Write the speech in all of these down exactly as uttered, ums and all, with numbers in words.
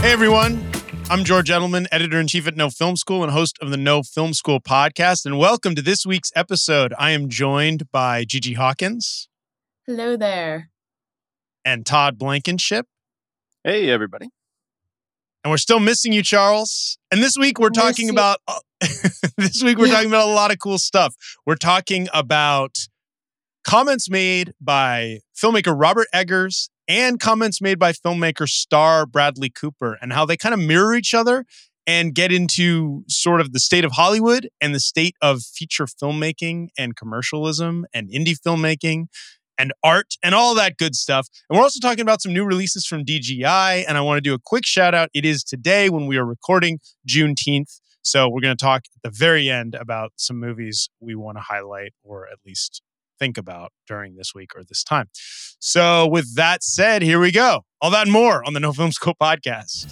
Hey everyone, I'm George Edelman, editor-in-chief at No Film School and host of the No Film School podcast, and welcome to this week's episode. I am joined by Gigi Hawkins. Hello there. And Todd Blankenship. Hey everybody. And we're still missing you, Charles. And this week we're talking about uh, this week we're yeah. talking about a lot of cool stuff. We're talking about comments made by filmmaker Robert Eggers and comments made by filmmaker star Bradley Cooper and how they kind of mirror each other and get into sort of the state of Hollywood and the state of feature filmmaking and commercialism and indie filmmaking and art and all that good stuff. And we're also talking about some new releases from D G I. And I want to do a quick shout out. It is today when we are recording, Juneteenth. So we're going to talk at the very end about some movies we want to highlight or at least think about during this week or this time. So with that said, here we go. All that and more on the No Film School podcast.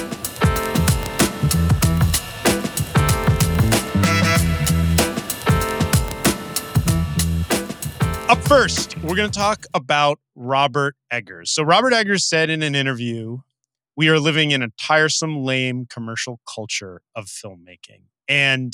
Up first, we're going to talk about Robert Eggers. So Robert Eggers said in an interview, we are living in a tiresome, lame commercial culture of filmmaking. And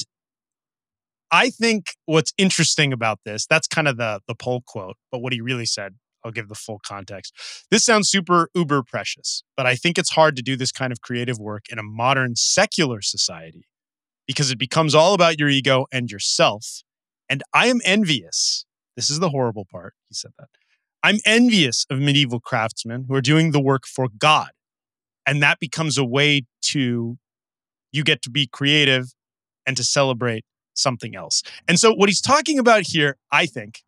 I think what's interesting about this, that's kind of the, the poll quote, but what he really said, I'll give the full context. This sounds super uber precious, but I think it's hard to do this kind of creative work in a modern secular society because it becomes all about your ego and yourself. And I am envious. This is the horrible part. He said that. I'm envious of medieval craftsmen who are doing the work for God. And that becomes a way to, you get to be creative and to celebrate something else. And so what he's talking about here, I think,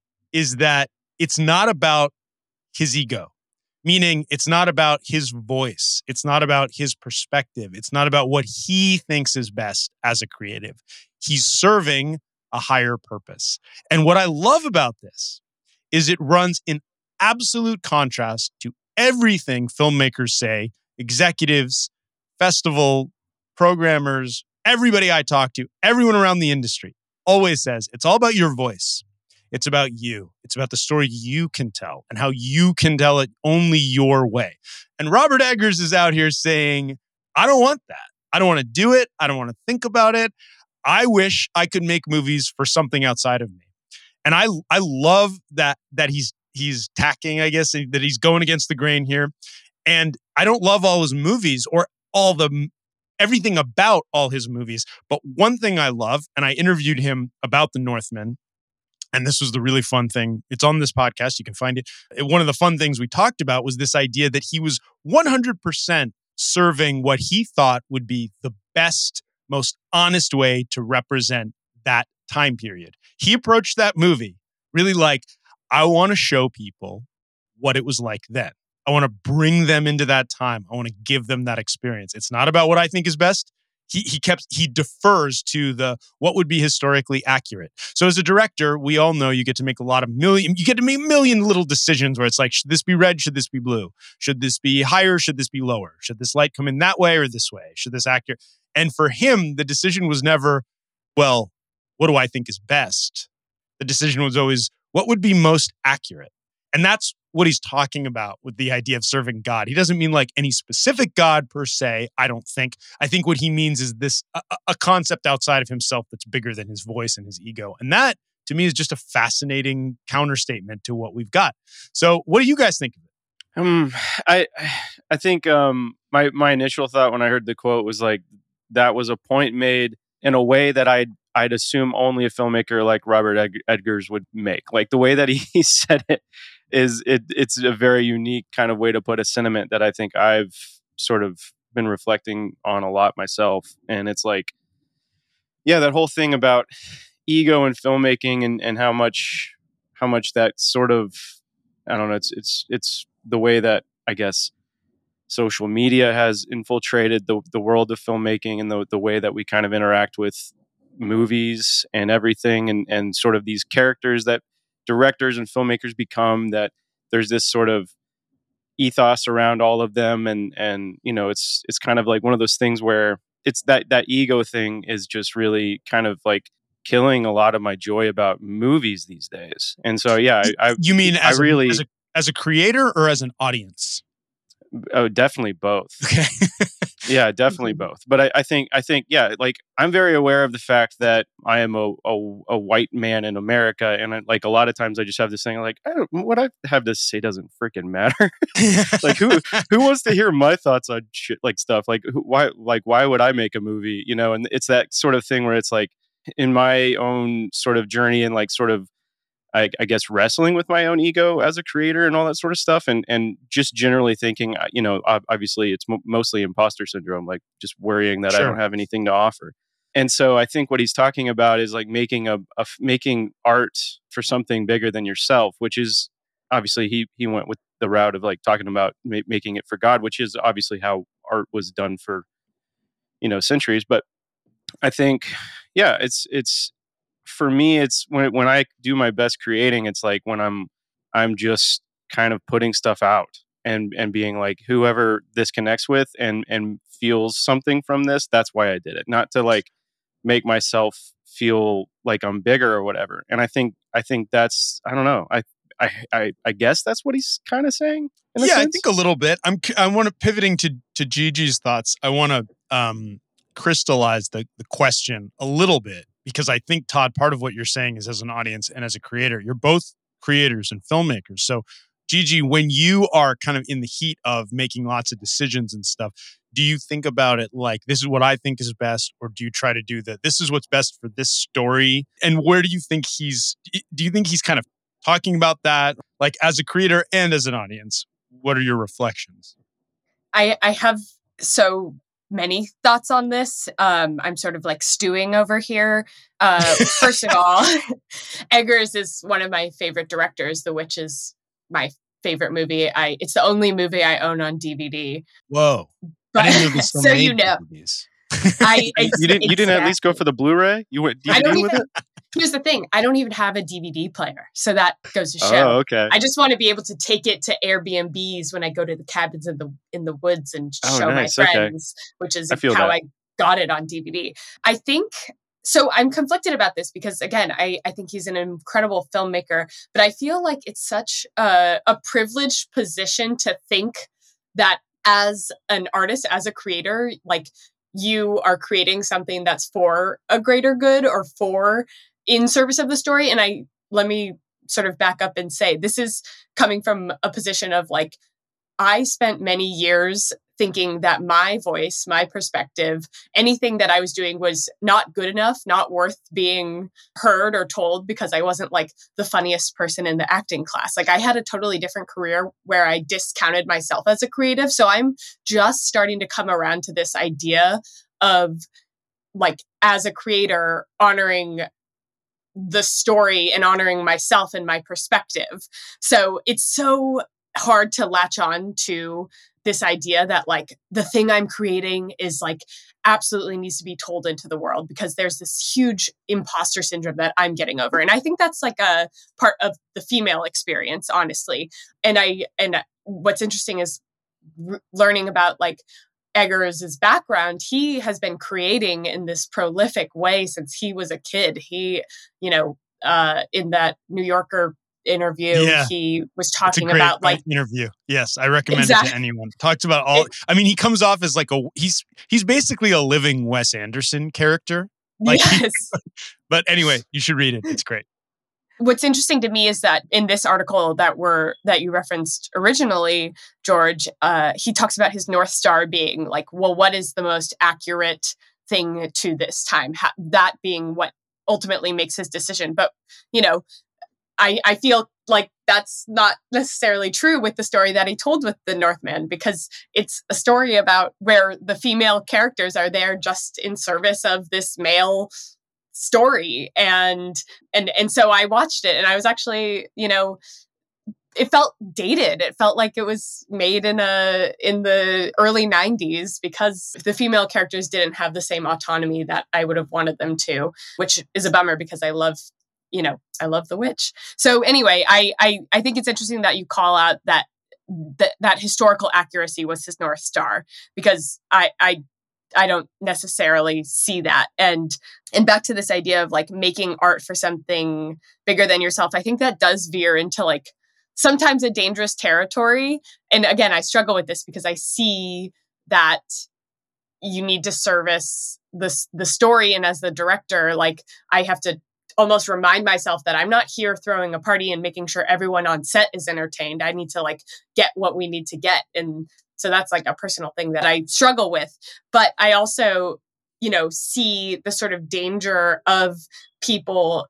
is that it's not about his ego, meaning it's not about his voice. It's not about his perspective. It's not about what he thinks is best as a creative. He's serving a higher purpose. And what I love about this is it runs in absolute contrast to everything filmmakers say, executives, festival programmers, everybody I talk to, everyone around the industry always says, it's all about your voice. It's about you. It's about the story you can tell and how you can tell it only your way. And Robert Eggers is out here saying, I don't want that. I don't want to do it. I don't want to think about it. I wish I could make movies for something outside of me. And I I love that that he's he's tacking, I guess, that he's going against the grain here. And I don't love all his movies or all the everything about all his movies. But one thing I love, and I interviewed him about The Northman, and this was the really fun thing. It's on this podcast. You can find it. One of the fun things we talked about was this idea that he was one hundred percent serving what he thought would be the best, most honest way to represent that time period. He approached that movie really like, I want to show people what it was like then. I want to bring them into that time. I want to give them that experience. It's not about what I think is best. He he kept he defers to the what would be historically accurate. So as a director, we all know you get to make a lot of million you get to make a million little decisions where it's like, should this be red? Should this be blue? Should this be higher? Should this be lower? Should this light come in that way or this way? Should this accurate? And for him, the decision was never, well, what do I think is best? The decision was always, what would be most accurate? And that's what he's talking about with the idea of serving God. He doesn't mean like any specific God per se, I don't think. I think what he means is this, a, a concept outside of himself that's bigger than his voice and his ego. And that, to me, is just a fascinating counterstatement to what we've got. So what do you guys think of it? Um, I I think um, my, my initial thought when I heard the quote was like, that was a point made in a way that I'd, I'd assume only a filmmaker like Robert Ed- Eggers would make. Like the way that he said it is, it, it's a very unique kind of way to put a sentiment that I think I've sort of been reflecting on a lot myself. And it's like, yeah, that whole thing about ego and filmmaking and, and how much, how much that sort of, I don't know, it's, it's, it's the way that I guess social media has infiltrated the the world of filmmaking and the the way that we kind of interact with movies and everything and and sort of these characters that directors and filmmakers become, that there's this sort of ethos around all of them, and and you know it's it's kind of like one of those things where it's that that ego thing is just really kind of like killing a lot of my joy about movies these days. And so, yeah, I, I you mean as I really a, as a as a creator or as an audience? Oh, definitely both. Okay. Yeah, definitely both. But I, I think I think yeah, like I'm very aware of the fact that I am a a, a white man in America, and I, like a lot of times I just have this thing like I don't what I have to say doesn't freaking matter. Like who who wants to hear my thoughts on shit like stuff? Like who, why like why would I make a movie? You know, and it's that sort of thing where it's like in my own sort of journey and like sort of I, I guess wrestling with my own ego as a creator and all that sort of stuff, and and just generally thinking, uh, you know, ob- obviously it's mo- mostly imposter syndrome, like just worrying that I don't Sure. have anything to offer. And so I think what he's talking about is like making a, a f- making art for something bigger than yourself, which is obviously he he went with the route of like talking about ma- making it for God, which is obviously how art was done for you know centuries. But I think, yeah, it's it's for me, it's when when I do my best creating, it's like when I'm I'm just kind of putting stuff out and and being like whoever this connects with and and feels something from this, that's why I did it. Not to like make myself feel like I'm bigger or whatever. And I think I think that's I don't know. I I I, I guess that's what he's kind of saying in a Yeah, I sense. think a little bit. I'm c- I want to pivoting to to Gigi's thoughts. I want to um crystallize the the question a little bit because I think Todd, part of what you're saying is as an audience and as a creator, you're both creators and filmmakers. So Gigi, when you are kind of in the heat of making lots of decisions and stuff, do you think about it like this is what I think is best, or do you try to do that? This is what's best for this story, and where do you think he's? Do you think he's kind of talking about that, like as a creator and as an audience? What are your reflections? I I have so many thoughts on this. Um, I'm sort of like stewing over here. Uh, first of all, Eggers is one of my favorite directors. The Witch is my favorite movie. I it's the only movie I own on D V D. Whoa! But I didn't know they still so made you know, D V Ds. I You, you didn't you didn't at least go for the Blu-ray? You went I D V D don't with even. it? Here's the thing: I don't even have a D V D player, so that goes to show. Oh, okay. I just want to be able to take it to Airbnbs when I go to the cabins in the in the woods and Oh, show nice. my Okay. friends, which is I feel how that. I got it on D V D. I think so. I'm conflicted about this because again, I I think he's an incredible filmmaker, but I feel like it's such a, a privileged position to think that as an artist, as a creator, like you are creating something that's for a greater good or for in service of the story. And I let me sort of back up and say this is coming from a position of like I spent many years thinking that my voice, my perspective, anything that I was doing was not good enough, not worth being heard or told because I wasn't like the funniest person in the acting class. Like I had a totally different career where I discounted myself as a creative. So I'm just starting to come around to this idea of like as a creator honoring the story and honoring myself and my perspective. So it's so hard to latch on to this idea that like the thing I'm creating is like absolutely needs to be told into the world because there's this huge imposter syndrome that I'm getting over. And I think that's like a part of the female experience, honestly. And I, and what's interesting is r- learning about like Eggers' background. He has been creating in this prolific way since he was a kid. He, you know, uh, in that New Yorker interview, Yeah. he was It's a talking great about like interview. Yes, I recommend Exact- it to anyone. Talks about all. It- I mean, he comes off as like a he's he's basically a living Wes Anderson character. Like, he- yes. but anyway, you should read it. It's great. What's interesting to me is that in this article that were that you referenced originally, George, uh, he talks about his North Star being like, well, what is the most accurate thing to this time? Ha- that being what ultimately makes his decision. But you know, I I feel like that's not necessarily true with the story that he told with the Northman, because it's a story about where the female characters are there just in service of this male story. And and and so I watched it and I was actually, you know, it felt dated. It felt like it was made in a in the early nineties because the female characters didn't have the same autonomy that I would have wanted them to, which is a bummer because I love, you know, I love The Witch. So anyway, I I, I think it's interesting that you call out that that that historical accuracy was his North Star, because I I I don't necessarily see that. And and back to this idea of like making art for something bigger than yourself, I think that does veer into like sometimes a dangerous territory. And again, I struggle with this because I see that you need to service this the story, and as the director, like I have to almost remind myself that I'm not here throwing a party and making sure everyone on set is entertained. I need to like get what we need to get. And so that's like a personal thing that I struggle with. But I also, you know, see the sort of danger of people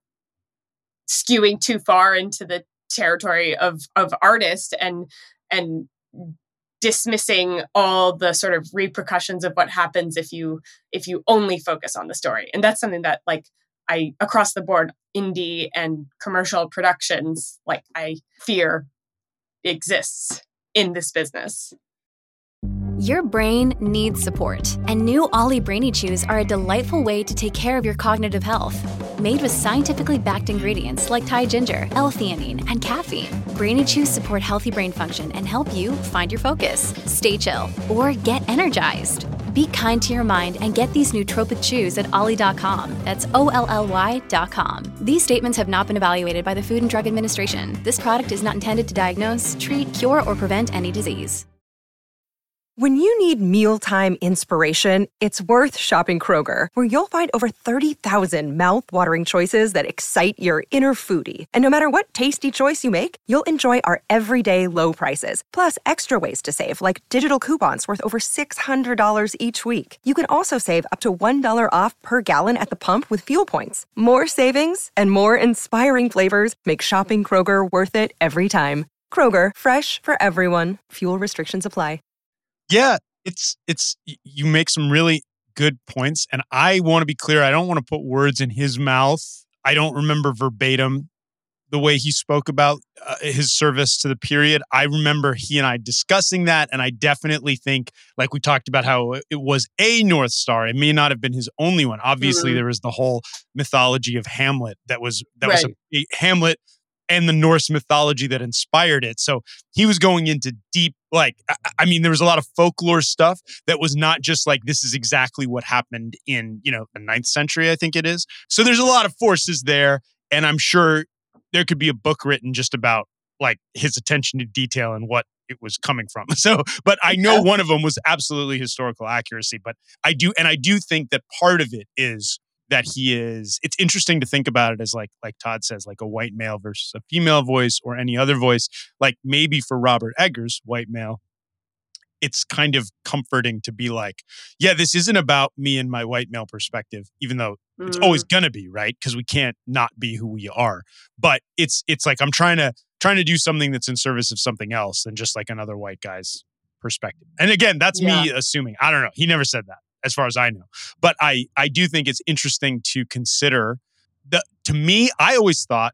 skewing too far into the territory of of artist and and dismissing all the sort of repercussions of what happens if you if you only focus on the story. And that's something that like I across the board, indie and commercial productions, like I fear exists in this business. Your brain needs support, and new Ollie Brainy Chews are a delightful way to take care of your cognitive health. Made with scientifically backed ingredients like Thai ginger, L-theanine, and caffeine, Brainy Chews support healthy brain function and help you find your focus, stay chill, or get energized. Be kind to your mind and get these nootropic chews at ollie dot com. That's O L L Y dot com. These statements have not been evaluated by the Food and Drug Administration. This product is not intended to diagnose, treat, cure, or prevent any disease. When you need mealtime inspiration, it's worth shopping Kroger, where you'll find over thirty thousand mouth-watering choices that excite your inner foodie. And no matter what tasty choice you make, you'll enjoy our everyday low prices, plus extra ways to save, like digital coupons worth over six hundred dollars each week. You can also save up to one dollar off per gallon at the pump with fuel points. More savings and more inspiring flavors make shopping Kroger worth it every time. Kroger, fresh for everyone. Fuel restrictions apply. Yeah, it's it's you make some really good points, and I want to be clear. I don't want to put words in his mouth. I don't remember verbatim the way he spoke about uh, his service to the period. I remember he and I discussing that, and I definitely think, like we talked about, how it was a North Star. It may not have been his only one. Obviously, mm-hmm. there was the whole mythology of Hamlet that was that right. was a, a Hamlet. And the Norse mythology that inspired it. So he was going into deep, like, I, I mean, there was a lot of folklore stuff that was not just like, this is exactly what happened in, you know, the ninth century, I think it is. So there's a lot of forces there. And I'm sure there could be a book written just about like his attention to detail and what it was coming from. So, but I know one of them was absolutely historical accuracy. But I do, and I do think that part of it is that he is, it's interesting to think about it as like, like Todd says, like a white male versus a female voice or any other voice. Like maybe for Robert Eggers, white male, it's kind of comforting to be like, yeah, this isn't about me and my white male perspective, even though mm. it's always gonna be, right? Because we can't not be who we are. But it's it's like I'm trying to trying to do something that's in service of something else than just like another white guy's perspective. And again, that's yeah. me assuming. I don't know. He never said that, as far as I know. But I, I do think it's interesting to consider that. To me, I always thought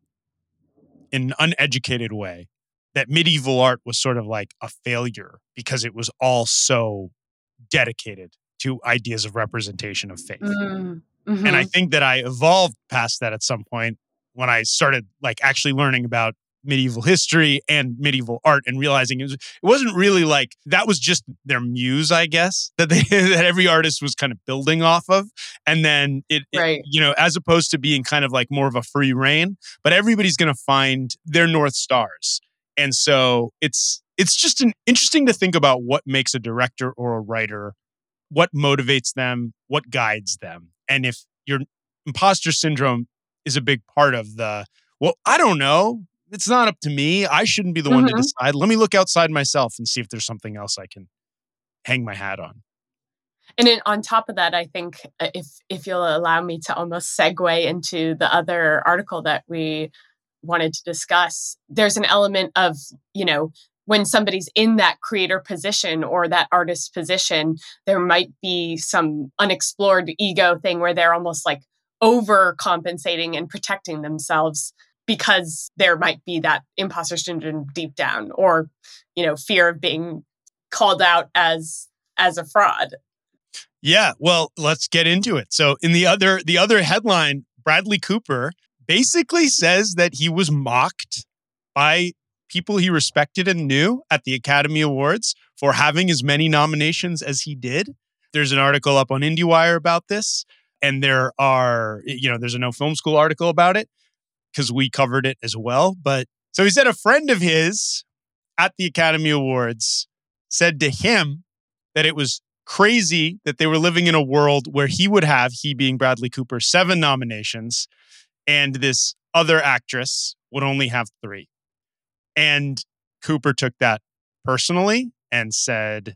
in an uneducated way that medieval art was sort of like a failure because it was all so dedicated to ideas of representation of faith. Mm-hmm. And I think that I evolved past that at some point when I started like actually learning about medieval history and medieval art and realizing it, was, it wasn't really like, that was just their muse, I guess, that they that every artist was kind of building off of. And then it, right. it, you know, as opposed to being kind of like more of a free reign, but everybody's going to find their North Stars. And so it's, it's just an interesting to think about what makes a director or a writer, what motivates them, what guides them. And if your imposter syndrome is a big part of the, well, I don't know, it's not up to me. I shouldn't be the mm-hmm. one to decide. Let me look outside myself and see if there's something else I can hang my hat on. And then on top of that, I think if if you'll allow me to almost segue into the other article that we wanted to discuss, there's an element of, you know, when somebody's in that creator position or that artist position, there might be some unexplored ego thing where they're almost like overcompensating and protecting themselves because there might be that imposter syndrome deep down, or, you know, fear of being called out as as a fraud. Yeah, well, let's get into it. So in the other the other headline, Bradley Cooper basically says that he was mocked by people he respected and knew at the Academy Awards for having as many nominations as he did. There's an article up on IndieWire about this, and there are, you know, there's a No Film School article about it, because we covered it as well. But So he said a friend of his at the Academy Awards said to him that it was crazy that they were living in a world where he would have, he being Bradley Cooper, seven nominations, and this other actress would only have three. And Cooper took that personally and said,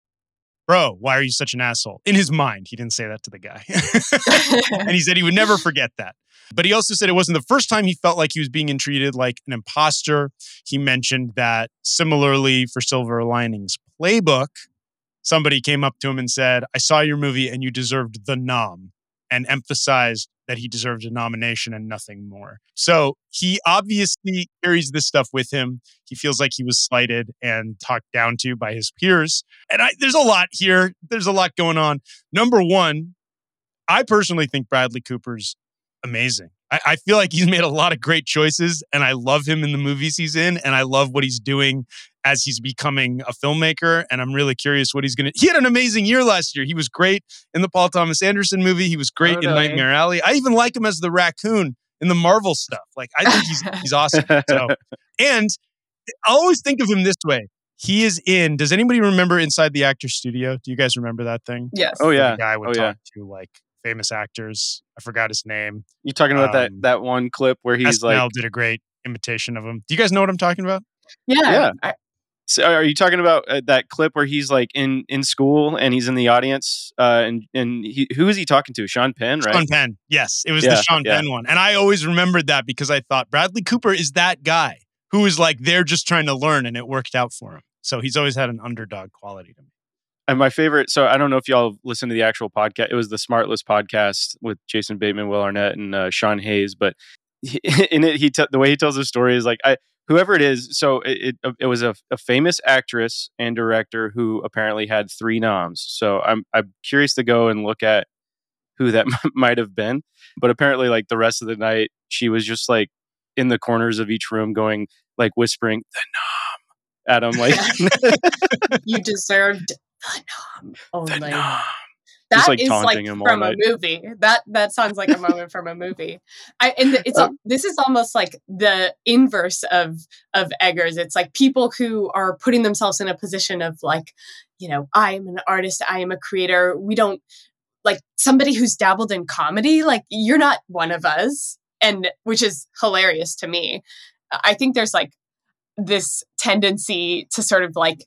bro, why are you such an asshole? In his mind, he didn't say that to the guy. And he said he would never forget that. But he also said it wasn't the first time he felt like he was being treated like an imposter. He mentioned that similarly for Silver Linings Playbook, somebody came up to him and said, I saw your movie and you deserved the nom, and emphasized that he deserved a nomination and nothing more. So he obviously carries this stuff with him. He feels like he was slighted and talked down to by his peers. And I, there's a lot here. There's a lot going on. Number one, I personally think Bradley Cooper's amazing. I, I feel like he's made a lot of great choices, and I love him in the movies he's in, and I love what he's doing as he's becoming a filmmaker, and I'm really curious what he's going to... He had an amazing year last year. He was great in the Paul Thomas Anderson movie. He was great Totally. in Nightmare Alley. I even like him as the raccoon in the Marvel stuff. Like, I think he's he's awesome. So, and I always think of him this way. He is in... Does anybody remember Inside the Actors Studio? Do you guys remember that thing? Yes. Oh, Where yeah. The guy would Oh, talk yeah. to, like, famous actors. I forgot his name. You talking about that Um, that one clip where he's S N L like, did a great imitation of him. Do you guys know what I'm talking about? Yeah. Yeah. I, so are you talking about uh, that clip where he's like in in school and he's in the audience uh, and and he, who is he talking to? Sean Penn, right? Sean Penn. Yes, it was Yeah, the Sean yeah. Penn one. And I always remembered that because I thought Bradley Cooper is that guy who is like, they're just trying to learn and it worked out for him. So he's always had an underdog quality to me. And my favorite, so I don't know if y'all listen to the actual podcast. It was the Smartless podcast with Jason Bateman, Will Arnett, and uh, Sean Hayes. But he, in it, he t- the way he tells the story is like, I whoever it is. So it it, it was a, a famous actress and director who apparently had three noms. So I'm I'm curious to go and look at who that might have been. But apparently, like the rest of the night, she was just like in the corners of each room, going like whispering the nom at him, like you deserved the nom only. the nom. That Just, like, is like taunting him all from a night. movie. That that sounds like a moment from a movie. I and the, it's Uh, al- this is almost like the inverse of of Eggers. It's like people who are putting themselves in a position of like, you know, I am an artist, I am a creator. We don't like somebody who's dabbled in comedy. Like you're not one of us, and which is hilarious to me. I think there's like this tendency to sort of like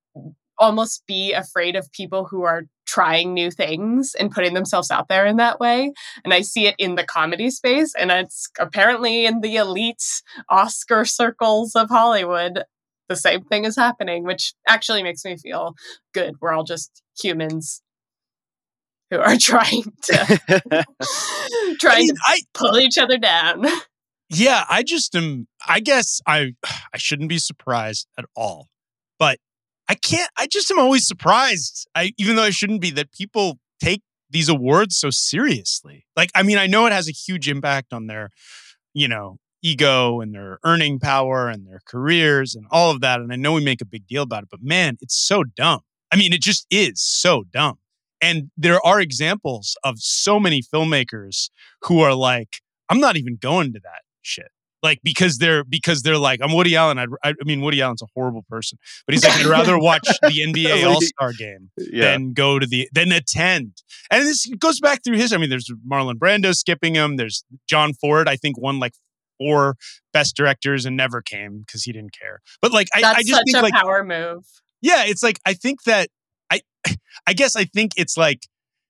almost be afraid of people who are trying new things and putting themselves out there in that way. And I see it in the comedy space, and it's apparently in the elite Oscar circles of Hollywood. The same thing is happening, which actually makes me feel good. We're all just humans who are trying to I trying mean, to I pull each other down. yeah, I just am. I guess I I shouldn't be surprised at all, but I can't. I just am always surprised. I even though I shouldn't be, that people take these awards so seriously. Like, I mean, I know it has a huge impact on their, you know, ego and their earning power and their careers and all of that. And I know we make a big deal about it, but man, it's so dumb. I mean, it just is so dumb. And there are examples of so many filmmakers who are like, I'm not even going to that shit. Like, because they're, because they're like, I'm Woody Allen. I'd, I mean, Woody Allen's a horrible person, but he's like, I'd rather watch the N B A All-Star game yeah. than go to the, than attend. And this goes back through his, I mean, there's Marlon Brando skipping him. There's John Ford, I think won like four best directors and never came because he didn't care. But like, I, That's I just such think a like, power move. yeah, it's like, I think that I, I guess I think it's like,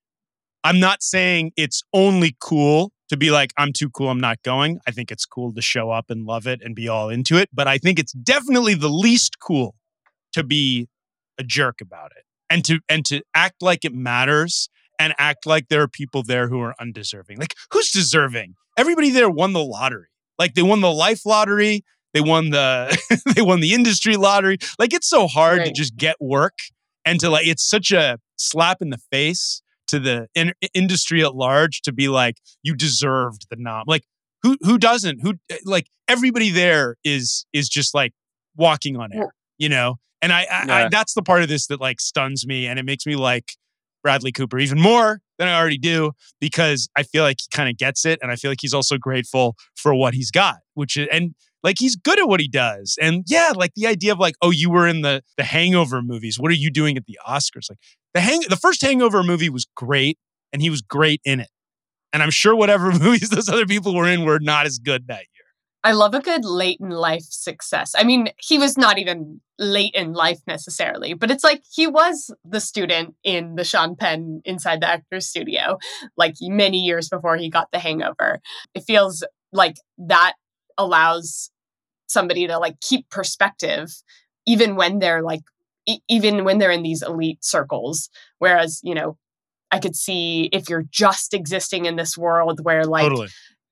I'm not saying it's only cool to be like, I'm too cool, I'm not going. I think it's cool to show up and love it and be all into it. But I think it's definitely the least cool to be a jerk about it and to and to act like it matters and act like there are people there who are undeserving. Like, who's deserving? Everybody there won the lottery. Like, they won the life lottery. They won the they won the industry lottery. Like, it's so hard Right. to just get work and to like, it's such a slap in the face to the in- industry at large to be like, you deserved the nom. Like, who who doesn't? Who like everybody there is is just like walking on air, you know? And I, I, Yeah. I that's the part of this that like stuns me, and it makes me like Bradley Cooper even more than I already do because I feel like he kind of gets it. And I feel like he's also grateful for what he's got, which is, and like he's good at what he does. And yeah, like the idea of like, oh, you were in the the Hangover movies. What are you doing at the Oscars? Like the hang the first Hangover movie was great and he was great in it. And I'm sure whatever movies those other people were in were not as good that year. I love a good late in life success. I mean, he was not even late in life necessarily, but it's like he was the student in the Sean Penn Inside the Actors Studio, like many years before he got The Hangover. It feels like that allows somebody to like keep perspective, even when they're like, e- even when they're in these elite circles. Whereas, you know, I could see if you're just existing in this world where like Totally.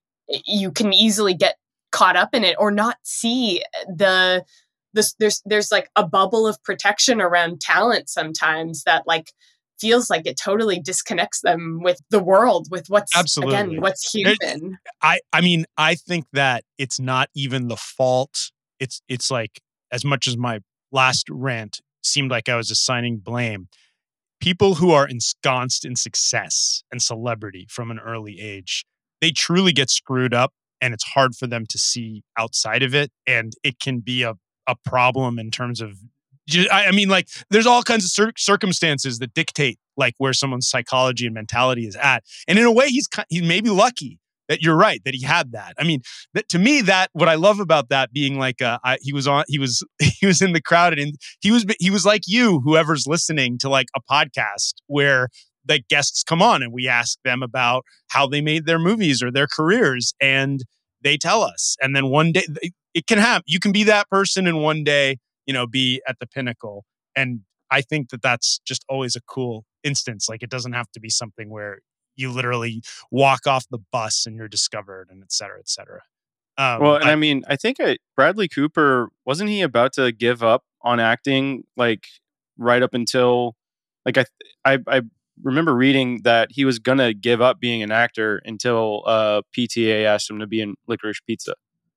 you can easily get caught up in it or not see the this there's there's like a bubble of protection around talent sometimes that like feels like it totally disconnects them with the world, with what's Absolutely. again what's It- human. I I mean, I think that it's not even the fault. It's it's like as much as my last rant seemed like I was assigning blame. People who are ensconced in success and celebrity from an early age, they truly get screwed up and it's hard for them to see outside of it. And it can be a, a problem in terms of, ju- I I mean, like there's all kinds of cir- circumstances that dictate like where someone's psychology and mentality is at. And in a way, he's ki- he's maybe lucky that you're right, that he had that. I mean, that to me, that what I love about that being like, uh, I, he was on, he was, he was in the crowd and he was, he was like you, whoever's listening to like a podcast where the guests come on and we ask them about how they made their movies or their careers and they tell us. And then one day it can happen. You can be that person and one day, you know, be at the pinnacle. And I think that that's just always a cool instance. Like it doesn't have to be something where you literally walk off the bus and you're discovered and et cetera, et cetera. Um, Well, and but- I mean, I think I, Bradley Cooper, wasn't he about to give up on acting like right up until like I I, I remember reading that he was gonna give up being an actor until uh, P T A asked him to be in Licorice Pizza.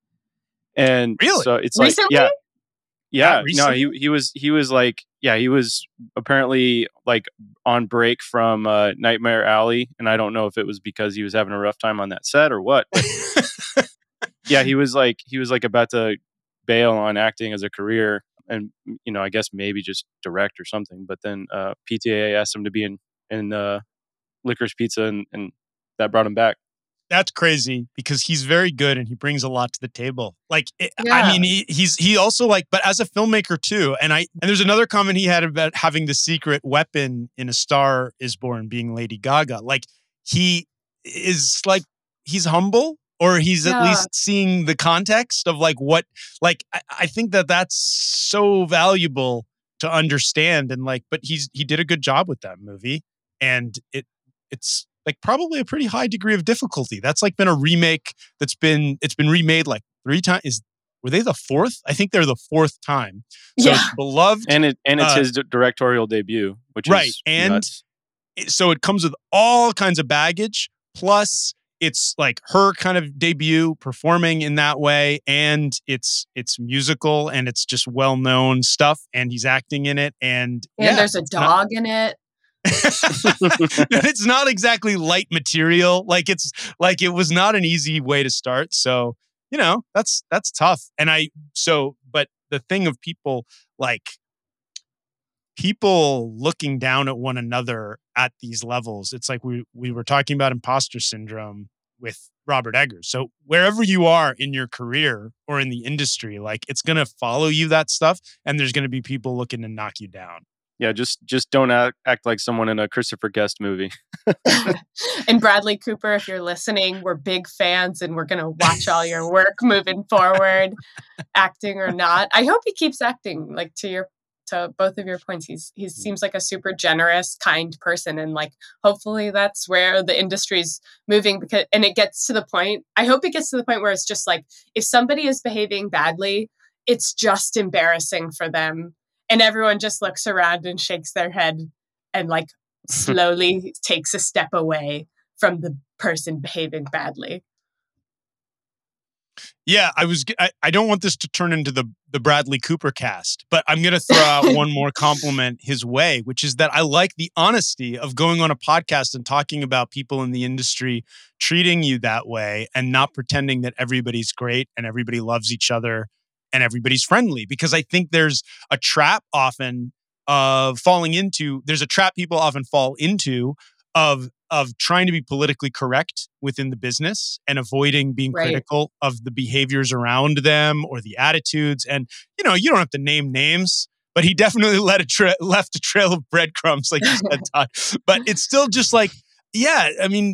And Really? so it's Recently? like yeah, Not yeah, no, he recently? he was he was like yeah, he was apparently like on break from uh, Nightmare Alley, and I don't know if it was because he was having a rough time on that set or what. But yeah, he was like he was like about to bail on acting as a career, and you know, I guess maybe just direct or something. But then uh, P T A asked him to be in in uh, Licorice Pizza, and, and that brought him back. That's crazy because he's very good and he brings a lot to the table. Like, it, I Yeah. mean, he, he's he also like, but as a filmmaker too. And I and there's another comment he had about having the secret weapon in A Star Is Born being Lady Gaga. Like, he is like he's humble, or he's at Yeah. least seeing the context of like what. Like, I, I think that that's so valuable to understand. And like, but he's he did a good job with that movie, and it it's. like probably a pretty high degree of difficulty. That's like been a remake that's been, it's been remade like three times. Is Were they the fourth? I think they're the fourth time. So Yeah. it's beloved. And it and it's Uh, his d- directorial debut, which right. is And nuts. it- so it comes with all kinds of baggage. Plus it's like her kind of debut performing in that way. And it's, it's musical and it's just well-known stuff. And he's acting in it. And, And yeah, there's a it's not- dog in it. it's not exactly light material. Like it's like it was not an easy way to start. So, you know, that's that's tough. And I so but the thing of people like people looking down at one another at these levels, it's like we we were talking about imposter syndrome with Robert Eggers. So wherever you are in your career or in the industry, like it's gonna follow you, that stuff, and there's gonna be people looking to knock you down. Yeah, just just don't act, act like someone in a Christopher Guest movie. And Bradley Cooper, if you're listening, we're big fans and we're going to watch all your work moving forward, acting or not. I hope he keeps acting. Like to your, to both of your points, he's, he seems like a super generous, kind person. And like, hopefully that's where the industry's moving because, and it gets to the point, I hope it gets to the point where it's just like, if somebody is behaving badly, it's just embarrassing for them. And everyone just looks around and shakes their head and like slowly takes a step away from the person behaving badly. Yeah, I was. I, I don't want this to turn into the the Bradley Cooper cast, but I'm going to throw out one more compliment his way, which is that I like the honesty of going on a podcast and talking about people in the industry treating you that way and not pretending that everybody's great and everybody loves each other and everybody's friendly. Because I think there's a trap often of falling into. There's a trap people often fall into of of trying to be politically correct within the business and avoiding being Right. critical of the behaviors around them or the attitudes. And, you know, you don't have to name names, but he definitely let a tra- left a trail of breadcrumbs, like you said, Todd. But it's still just like, yeah, I mean,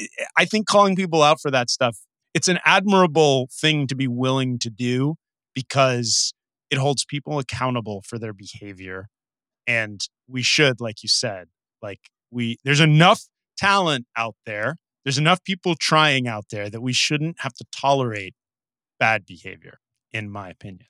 I think calling people out for that stuff, it's an admirable thing to be willing to do because it holds people accountable for their behavior. And we should, like you said, like we, there's enough talent out there. There's enough people trying out there that we shouldn't have to tolerate bad behavior, in my opinion.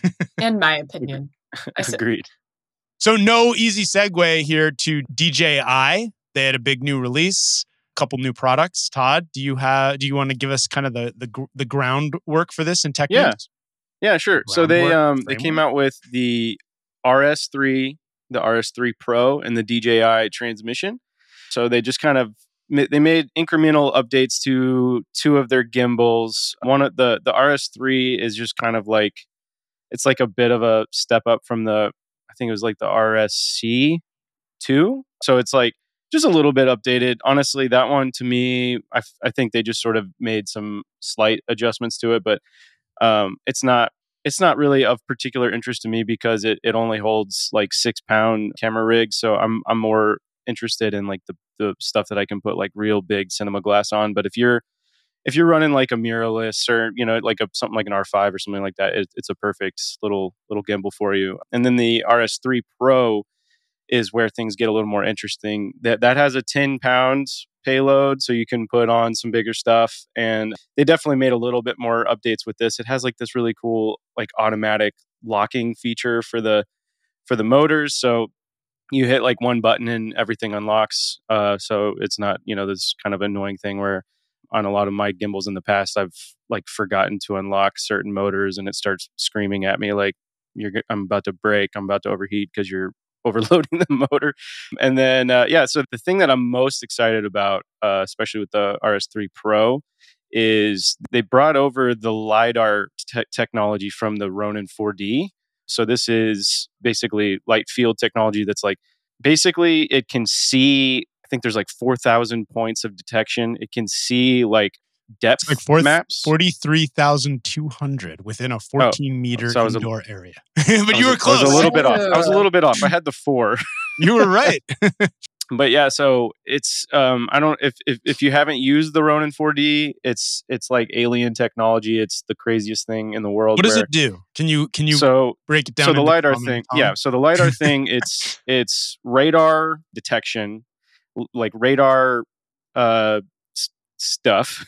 In my opinion. I said, Agreed. So no easy segue here to D J I. They had a big new release, a couple new products. Todd, do you have? Do you want to give us kind of the the, gr- the groundwork for this in tech Yeah. news? Yeah, sure. So they Groundwork, um they came framework? out with the R S three, the R S three Pro, and the D J I transmission. So they just kind of ma- they made incremental updates to two of their gimbals. One of the the R S three is just kind of like it's like a bit of a step up from the I think it was like the R S C two. So it's like just a little bit updated. Honestly, that one to me, I, f- I think they just sort of made some slight adjustments to it, but um, it's not it's not really of particular interest to me because it, it only holds like six pound camera rigs. So I'm I'm more interested in like the the stuff that I can put like real big cinema glass on. But if you're if you're running like a mirrorless or you know like a something like an R five or something like that, it, it's a perfect little little gimbal for you. And then the R S three Pro is where things get a little more interesting. That that has a ten pounds payload, so you can put on some bigger stuff. And they definitely made a little bit more updates with this. It has like this really cool like automatic locking feature for the for the motors. So you hit like one button and everything unlocks. Uh, so it's not you know this kind of annoying thing where on a lot of my gimbals in the past I've like forgotten to unlock certain motors and it starts screaming at me like you're g- I'm about to break, I'm about to overheat because you're overloading the motor. And then, uh, yeah, so the thing that I'm most excited about, uh, especially with the R S three Pro, is they brought over the LiDAR te- technology from the Ronin four D. So this is basically light field technology that's like, basically it can see, I think there's like four thousand points of detection. It can see like depth It's like four, maps. forty-three thousand two hundred within a fourteen meter so I was a- indoor area. but I you was were a- close. I was a little bit off. I was a Ooh. little bit off. I had the four. You were right. But yeah, so it's um I don't if, if if you haven't used the Ronin four D, it's it's like alien technology. It's the craziest thing in the world. What does where, it do? Can you can you so break it down? so the into lidar common thing, tongue? yeah. So the lidar thing, it's it's radar detection, l- like radar uh s- stuff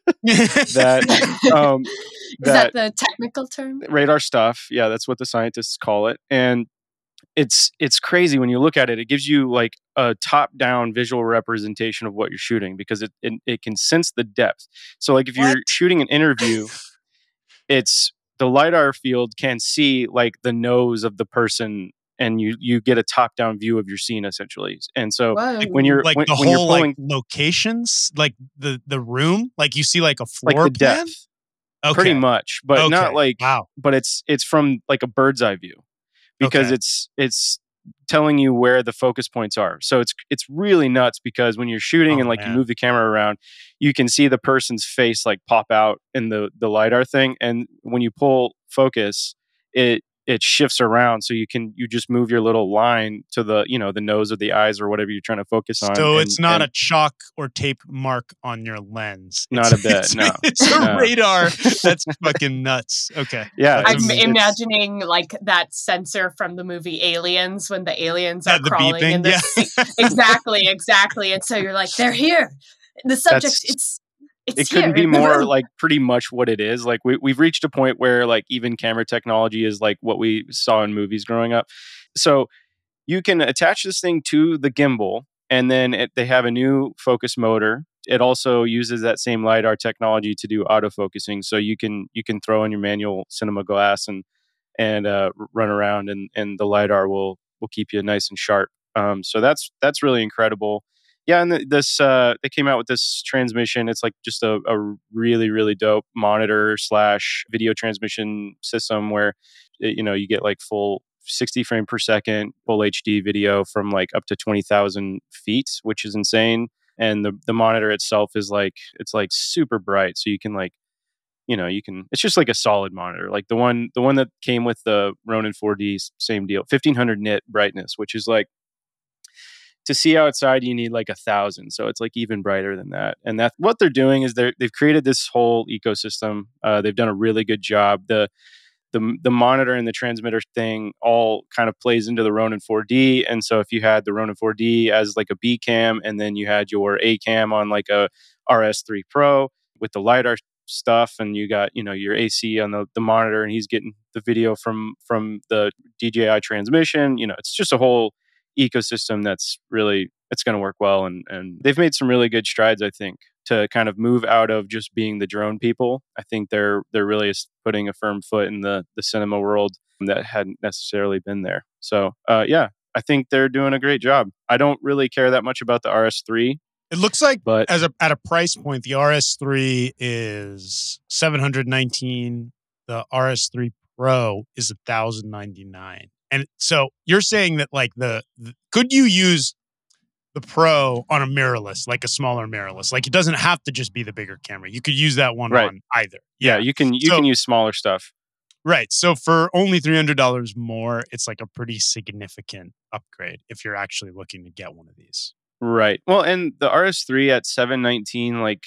that um Is that that the technical term? radar stuff. Yeah, that's what the scientists call it. And it's it's crazy when you look at it. It gives you like a top-down visual representation of what you're shooting because it it, it can sense the depth. So like if you're What? shooting an interview, it's the lidar field can see like the nose of the person and you you get a top-down view of your scene essentially. And so Whoa. when you're like when, the when you're whole pulling like locations, like the the room, like you see like a like floor the plan. depth Okay. pretty much, but Okay. not like Wow. but it's it's from like a bird's eye view. Because Okay. it's it's telling you where the focus points are. So it's it's really nuts because when you're shooting Oh, and like man. you move the camera around, you can see the person's face like pop out in the the lidar thing. And when you pull focus, it it shifts around so you can you just move your little line to the you know the nose or the eyes or whatever you're trying to focus on. So and, it's not and a chalk or tape mark on your lens. Not It's- a bit, It's, no, it's a no. radar. That's fucking nuts. Okay. Yeah, That's I'm it's- amazing. imagining like that sensor from the movie Aliens when the aliens Yeah, are the crawling in beeping, the yeah. sea. Exactly, exactly. And so you're like, they're here. The subject, That's- it's it's it couldn't here be in the more room. like pretty much what it is. Like we, we've reached a point where like even camera technology is like what we saw in movies growing up. So you can attach this thing to the gimbal and then it, they have a new focus motor it also uses that same LiDAR technology to do autofocusing. So you can you can throw in your manual cinema glass and and uh, run around, and and the LiDAR will will keep you nice and sharp. Um, so that's that's really incredible. Yeah, and th- this uh, they came out with this transmission. It's like just a, a really really dope monitor slash video transmission system where it, you know you get like full sixty frame per second full H D video from like up to twenty thousand feet, which is insane. And the the monitor itself is like it's like super bright, so you can like you know you can it's just like a solid monitor, like the one the one that came with the Ronin four D, same deal, fifteen hundred nit brightness, which is like to see outside you need like a thousand, so it's like even brighter than that. And that what they're doing is they're they've created this whole ecosystem. Uh, they've done a really good job. The the the monitor and the transmitter thing all kind of plays into the Ronin four D. And so if you had the Ronin four D as like a B cam, and then you had your A cam on like a R S three Pro with the LiDAR stuff, and you got, you know, your A C on the, the monitor, and he's getting the video from from the D J I transmission, you know, it's just a whole ecosystem that's really it's going to work well. And and they've made some really good strides, I think, to kind of move out of just being the drone people. I think they're they're really putting a firm foot in the the cinema world that hadn't necessarily been there. So uh, yeah, I think they're doing a great job. I don't really care that much about the R S three. It looks like but as a at a price point, the R S three is seven hundred nineteen. The R S three Pro is one thousand ninety-nine. And so you're saying that like the, the could you use the Pro on a mirrorless, like a smaller mirrorless? Like it doesn't have to just be the bigger camera. You could use that one right. on either. Yeah, yeah you can you so, can use smaller stuff. Right. So for only three hundred dollars more, it's like a pretty significant upgrade if you're actually looking to get one of these. Right. Well, and the R S three at seven nineteen, like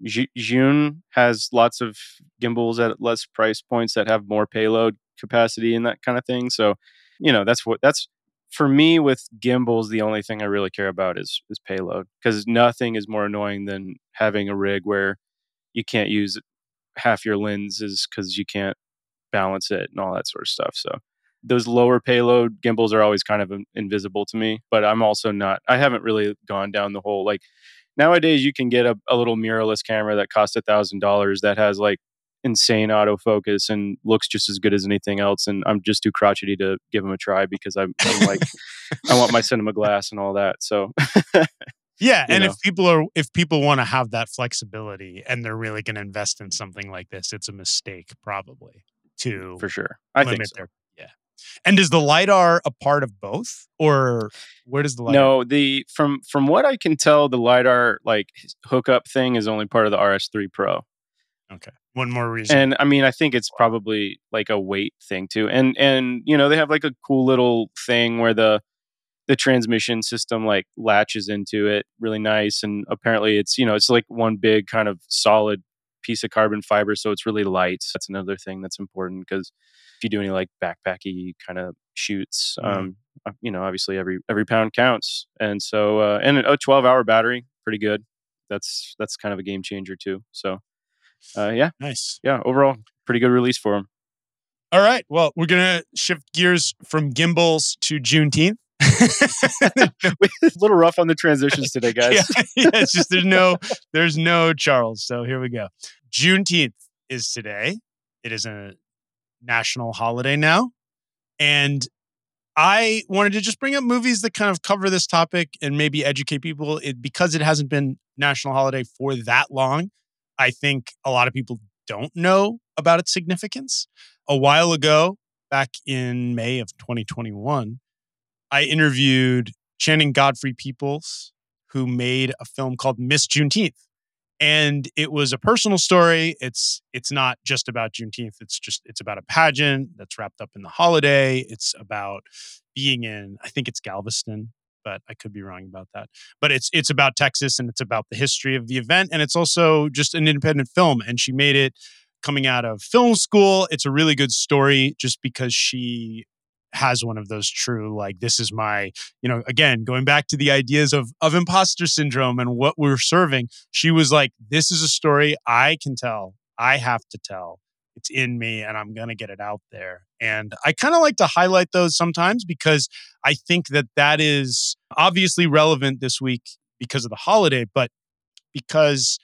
Zhiyun has lots of gimbals at less price points that have more payload capacity and that kind of thing. So, you know, that's what that's for me with gimbals. The only thing I really care about is is payload, because nothing is more annoying than having a rig where you can't use half your lenses because you can't balance it and all that sort of stuff. So those lower payload gimbals are always kind of invisible to me. But I'm also not, I haven't really gone down the whole, like nowadays you can get a, a little mirrorless camera that costs a thousand dollars that has like insane autofocus and looks just as good as anything else. And I'm just too crotchety to give them a try because I'm, I'm like, I want my cinema glass and all that. So yeah. And know. if people are, if people want to have that flexibility and they're really going to invest in something like this, it's a mistake probably to for sure. I limit think so. their, yeah. And is the LiDAR a part of both, or where does the LiDAR? No, the from from what I can tell, the LiDAR like hookup thing is only part of the R S three Pro. Okay, one more reason. And I mean, I think it's probably like a weight thing too. And and you know, they have like a cool little thing where the the transmission system like latches into it really nice. And apparently, it's you know, it's like one big kind of solid piece of carbon fiber, so it's really light. That's another thing that's important, because if you do any like backpacky kind of shoots, mm. um, you know, obviously every every pound counts. And so, uh, and a twelve hour battery, pretty good. That's that's kind of a game changer too. So, uh, yeah, nice. Yeah, overall, pretty good release for them. All right, well, we're gonna shift gears from gimbals to Juneteenth. A little rough on the transitions today, guys. yeah, yeah, it's just there's no there's no Charles. So here we go. Juneteenth is today. It is a national holiday now, and I wanted to just bring up movies that kind of cover this topic and maybe educate people. It, because it hasn't been national holiday for that long, I think a lot of people don't know about its significance. A while ago, back in May of twenty twenty-one, I interviewed Channing Godfrey Peoples, who made a film called Miss Juneteenth. And it was a personal story. It's it's not just about Juneteenth. It's just it's about a pageant that's wrapped up in the holiday. It's about being in, I think it's Galveston, but I could be wrong about that. But it's it's about Texas, and it's about the history of the event. And it's also just an independent film. And she made it coming out of film school. It's a really good story just because she has one of those true, like, this is my, you know, again, going back to the ideas of, of imposter syndrome and what we're serving. She was like, this is a story I can tell. I have to tell. It's in me, and I'm going to get it out there. And I kind of like to highlight those sometimes because I think that that is obviously relevant this week because of the holiday, but because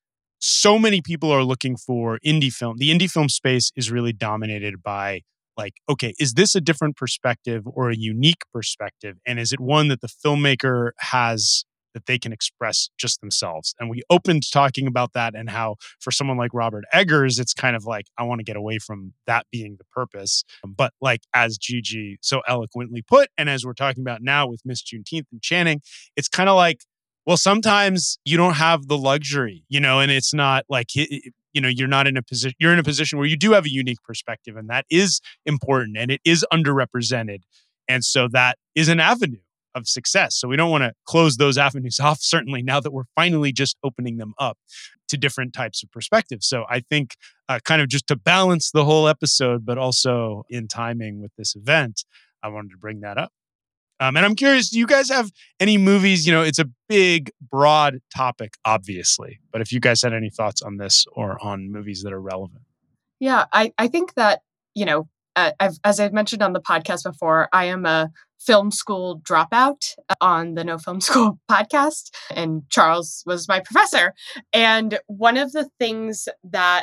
so many people are looking for indie film. The indie film space is really dominated by like, okay, is this a different perspective or a unique perspective? And is it one that the filmmaker has that they can express just themselves? And we opened talking about that and how for someone like Robert Eggers, it's kind of like, I want to get away from that being the purpose. But like, as Gigi so eloquently put, and as we're talking about now with Miss Juneteenth and Channing, it's kind of like, well, sometimes you don't have the luxury, you know, and it's not like, you know, you're not in a position, you're in a position where you do have a unique perspective, and that is important and it is underrepresented. And so that is an avenue of success. So we don't want to close those avenues off, certainly now that we're finally just opening them up to different types of perspectives. So I think uh, kind of just to balance the whole episode, but also in timing with this event, I wanted to bring that up. Um, and I'm curious, do you guys have any movies? You know, it's a big, broad topic, obviously. But if you guys had any thoughts on this or on movies that are relevant. Yeah, I, I think that, you know, uh, I've, as I've mentioned on the podcast before, I am a film school dropout on the No Film School podcast. And Charles was my professor. And one of the things that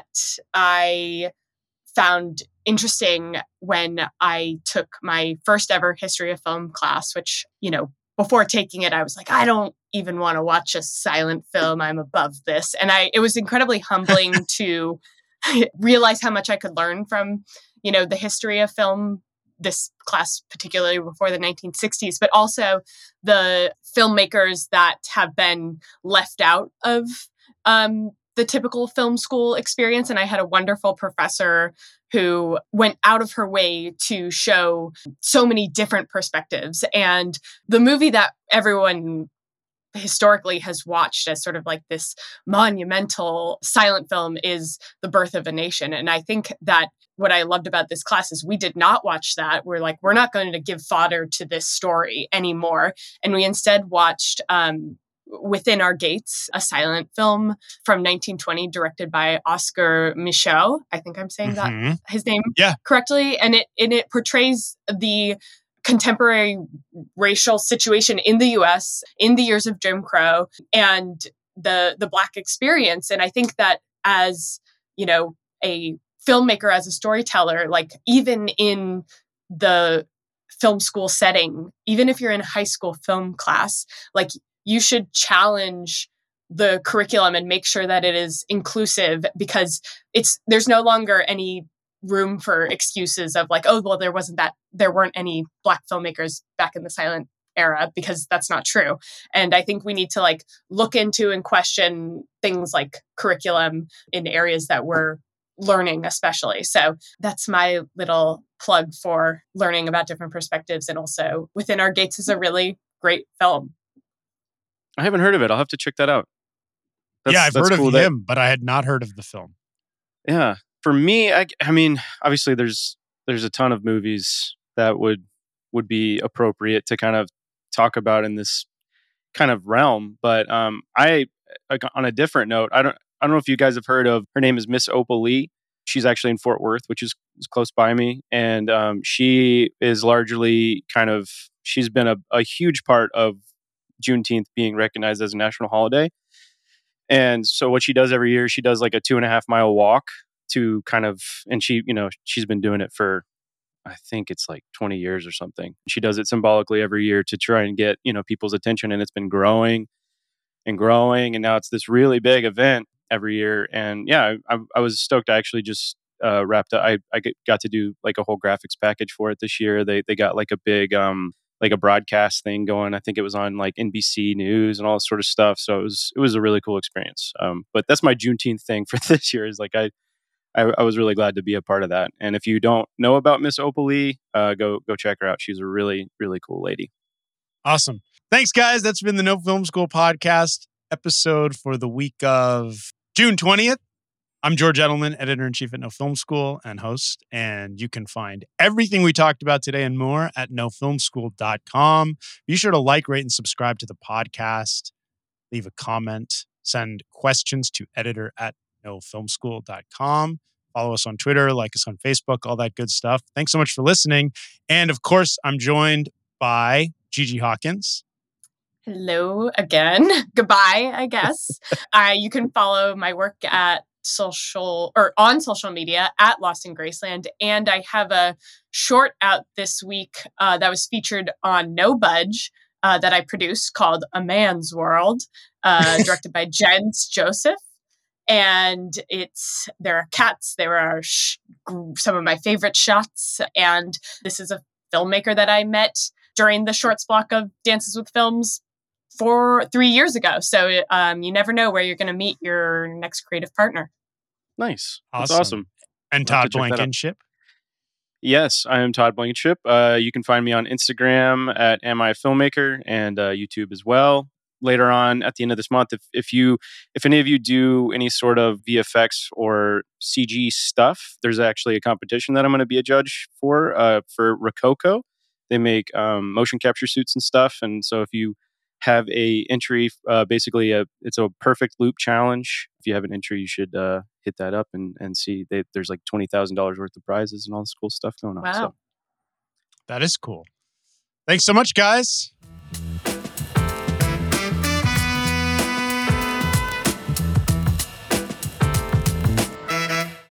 I found interesting when I took my first ever history of film class, which, you know, before taking it, I was like, I don't even want to watch a silent film. I'm above this. And I, it was incredibly humbling to realize how much I could learn from, you know, the history of film, this class, particularly before the nineteen sixties, but also the filmmakers that have been left out of, um, the typical film school experience. And I had a wonderful professor who went out of her way to show so many different perspectives. And the movie that everyone historically has watched as sort of like this monumental silent film is The Birth of a Nation. And I think that what I loved about this class is we did not watch that. We're like, we're not going to give fodder to this story anymore. And we instead watched, um, Within Our Gates, a silent film from nineteen twenty directed by Oscar Micheaux. I think I'm saying Mm-hmm. that his name Yeah. correctly. And it, and it portrays the contemporary racial situation in the U S in the years of Jim Crow and the, the Black experience. And I think that as, you know, a filmmaker, as a storyteller, like even in the film school setting, even if you're in a high school film class, like you should challenge the curriculum and make sure that it is inclusive, because it's there's no longer any room for excuses of like, oh, well, there wasn't that, there weren't any Black filmmakers back in the silent era, because that's not true. And I think we need to like look into and question things like curriculum in areas that we're learning, especially. So that's my little plug for learning about different perspectives. And also Within Our Gates is a really great film. I haven't heard of it. I'll have to check that out. That's, yeah, I've that's heard cool of that, him, but I had not heard of the film. Yeah. For me, I, I mean, obviously there's there's a ton of movies that would would be appropriate to kind of talk about in this kind of realm. But um, I, like, on a different note, I don't I don't know if you guys have heard of, her name is Miss Opal Lee. She's actually in Fort Worth, which is, is close by me. And um, she is largely kind of, she's been a, a huge part of Juneteenth being recognized as a national holiday. And so what she does every year, she does like a two and a half mile walk to kind of, and she, you know, she's been doing it for, I think it's like twenty years or something. She does it symbolically every year to try and get, you know, people's attention, and it's been growing and growing. And now it's this really big event every year. And yeah, I, I was stoked. I actually just uh, wrapped up. I, I got to do like a whole graphics package for it this year. They, they got like a big, um, like a broadcast thing going. I think it was on like N B C News and all this sort of stuff. So it was it was a really cool experience. Um, but that's my Juneteenth thing for this year. Is like I, I I was really glad to be a part of that. And if you don't know about Miss Opal Lee, uh, go go check her out. She's a really really cool lady. Awesome. Thanks, guys. That's been the No Film School podcast episode for the week of June twentieth. I'm George Edelman, editor-in-chief at No Film School and host, and you can find everything we talked about today and more at no film school dot com. Be sure to like, rate, and subscribe to the podcast. Leave a comment. Send questions to editor at no film school dot com. Follow us on Twitter, like us on Facebook, all that good stuff. Thanks so much for listening. And of course, I'm joined by Gigi Hawkins. Hello again. Goodbye, I guess. uh, you can follow my work at social or on social media at Lost in Graceland. And I have a short out this week uh, that was featured on No Budge uh, that I produced called A Man's World, uh, directed by Jens Joseph. And it's there are cats, there are sh- some of my favorite shots. And this is a filmmaker that I met during the shorts block of Dances with Films four, three years ago. So um, you never know where you're going to meet your next creative partner. Nice. That's Awesome. awesome. And I'll have Todd to check that out. Yes, I am Todd Blankenship. Uh, you can find me on Instagram at Am I a Filmmaker and uh, YouTube as well. Later on at the end of this month, if, if you if any of you do any sort of V F X or C G stuff, there's actually a competition that I'm going to be a judge for uh, for Rococo. They make um, motion capture suits and stuff, and so if you have a entry, uh, basically a it's a perfect loop challenge. If you have an entry, you should uh, hit that up and and see. They, there's like twenty thousand dollars worth of prizes and all this cool stuff going on. Wow. So. That is cool. Thanks so much, guys.